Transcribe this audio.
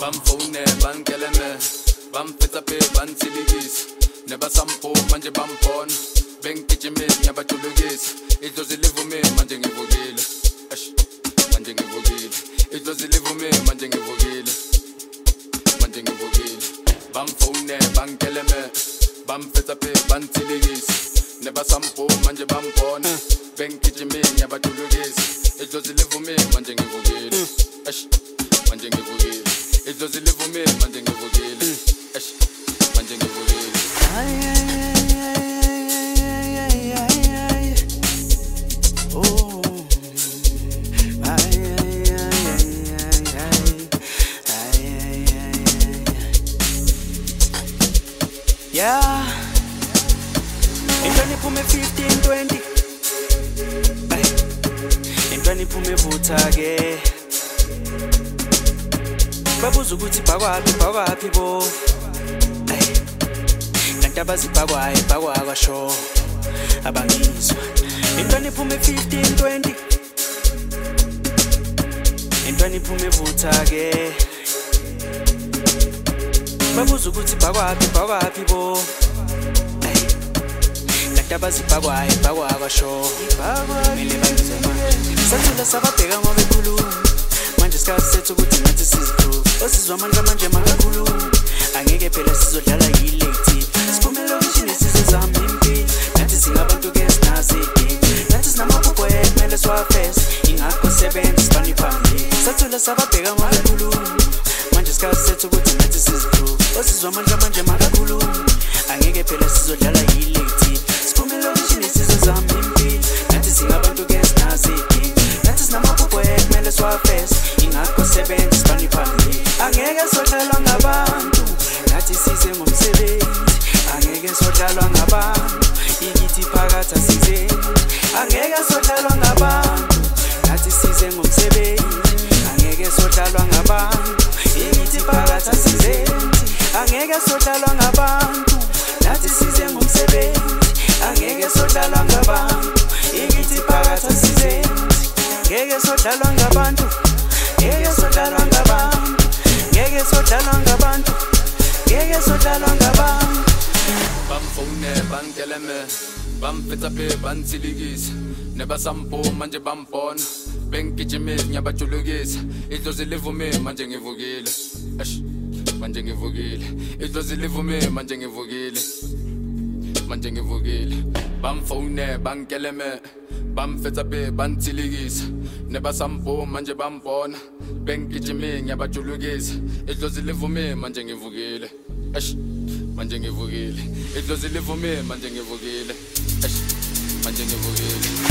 Bamfone bankeleme bamfetsa pe bantsilikisa nebasampo manje bampona bengigijimisa ngiyabajulukisa idlozi livume manje ngivukile manje ngivukile idlozi livume manje ngivukile bamfone bankeleme bamfetsa pe bantsilikisa nebasampo manje bampona bengigijimisa ngiyabajulukisa idlozi livume manje ngivukile manje ngivukile idlozi livume manje ngivukile manje ngivukile oh yeah intoni phume 15-20 intoni phume vutha ke babuza ukuthi bhakwaphi bo kanti abazibhakwa kwasho abangizwa intoni phume 15-20 intoni phume vutha ke babuza ukuthi bhakwaphi bo kanti abazibhakwa kwasho mele bangizwe manje sathula sababheka ngoba bekhuluma manje isikhathi sethu ukuthi nathi siziprove osizwa manje makakhuluma angeke phela sizodlala yilate siphumela lokishini sizozama impilo nathi singabantu ke sinazi nathi sinamaphupho kumele siwafese ingakho sebenza sibani phambili sathula sababheka ngoba bekhuluma manje isikhathi sethu ukuthi nathi siziprove osizwa manje makakhuluma angeke phela sizodlala yilate siphumela lokishini sizozama impilo nathi singabantu ke sinazi nathi sinamaphupho kumele siwafese ingakho sebenza sibani phambili angeke sodlalwa ngabantu nathi size ngomsebenzi angeke sodlalwa ngabantu ikithi phakathi asize angeke sodlalwa ngabantu nathi size ngomsebenzi angeke sodlalwa ngabantu ikithi phakathi asize angeke sodlalwa ngabantu nathi size ngomsebenzi angeke sodlalwa ngabantu ikithi phakathi asize ngeke sodlalwa ngabantu ngeke sodlalwa ngabantu ngeke sodlalwa ngabantu ngeke sodlalwa ngabantu bamfone bankeleme bamfetsa pe bantsilikisa nebasampo manje bampona bengigijimisa ngiyabajulukisa idlozi livume manje ngivukile manje ngivukile idlozi livume manje ngivukile manje ngivukile bamfone bankeleme bamfetsa pe bantsilikisa nebasampo manje bampona bengigijimisa ngiyabajulukisa idlozi livume manje ngivukile manje ngivukile idlozi livume manje ngivukile manje ngivukile